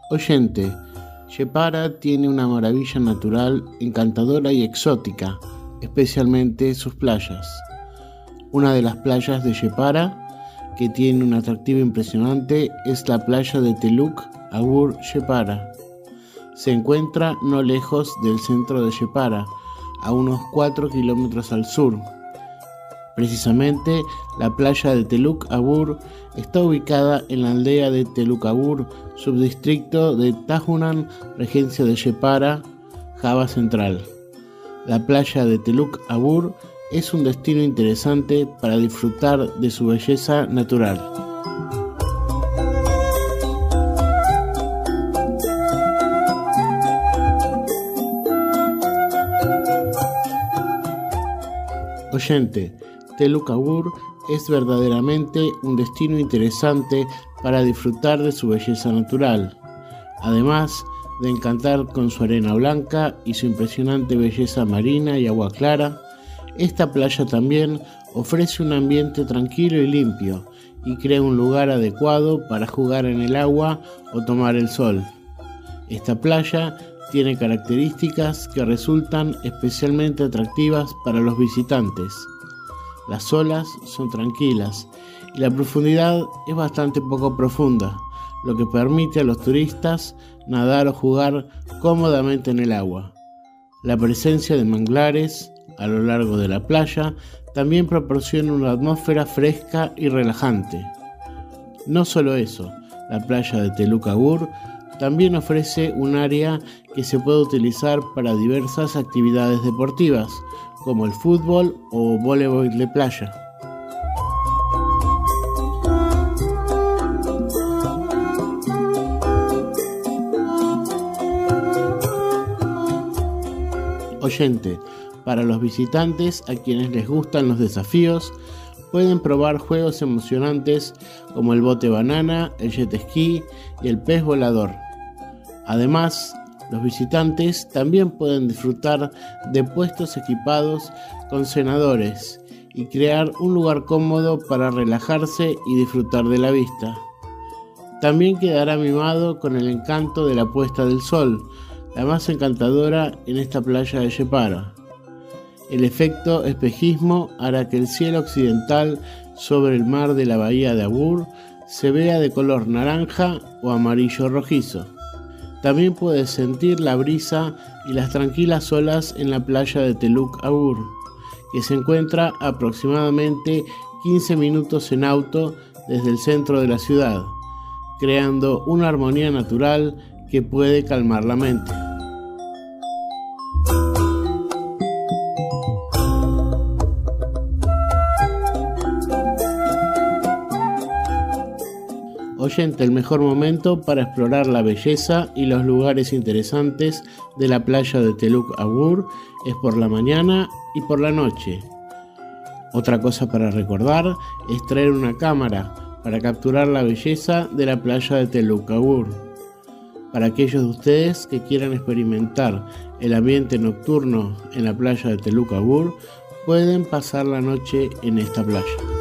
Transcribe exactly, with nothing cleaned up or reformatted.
Oyente, Yepara tiene una maravilla natural encantadora y exótica, especialmente sus playas. Una de las playas de Yepara, que tiene un atractivo impresionante, es la playa de Teluk Agur Yepara. Se encuentra no lejos del centro de Yepara, a unos cuatro kilómetros al sur. Precisamente, la playa de Teluk Agur está ubicada en la aldea de Teluk Agur, subdistrito de Tajunan, regencia de Yepara, Java Central. La playa de Teluk Agur es un destino interesante para disfrutar de su belleza natural. Oyente, Teluk Agur es verdaderamente un destino interesante para disfrutar de su belleza natural. Además de encantar con su arena blanca y su impresionante belleza marina y agua clara, esta playa también ofrece un ambiente tranquilo y limpio y crea un lugar adecuado para jugar en el agua o tomar el sol. Esta playa tiene características que resultan especialmente atractivas para los visitantes. Las olas son tranquilas y la profundidad es bastante poco profunda, lo que permite a los turistas nadar o jugar cómodamente en el agua. La presencia de manglares a lo largo de la playa también proporciona una atmósfera fresca y relajante. No solo eso, la playa de Teluk Agur también ofrece un área que se puede utilizar para diversas actividades deportivas, como el fútbol o voleibol de playa. Oyente, para los visitantes a quienes les gustan los desafíos, pueden probar juegos emocionantes como el bote banana, el jet ski y el pez volador. Además, los visitantes también pueden disfrutar de puestos equipados con cenadores y crear un lugar cómodo para relajarse y disfrutar de la vista. También quedará mimado con el encanto de la puesta del sol, la más encantadora en esta playa de Yepara. El efecto espejismo hará que el cielo occidental sobre el mar de la bahía de Agur se vea de color naranja o amarillo rojizo. También puedes sentir la brisa y las tranquilas olas en la playa de Teluk Agur, que se encuentra a aproximadamente quince minutos en auto desde el centro de la ciudad, creando una armonía natural que puede calmar la mente. Oyente, el mejor momento para explorar la belleza y los lugares interesantes de la playa de Teluk Agur es por la mañana y por la noche. Otra cosa para recordar es traer una cámara para capturar la belleza de la playa de Teluk Agur. Para aquellos de ustedes que quieran experimentar el ambiente nocturno en la playa de Teluk Agur, pueden pasar la noche en esta playa.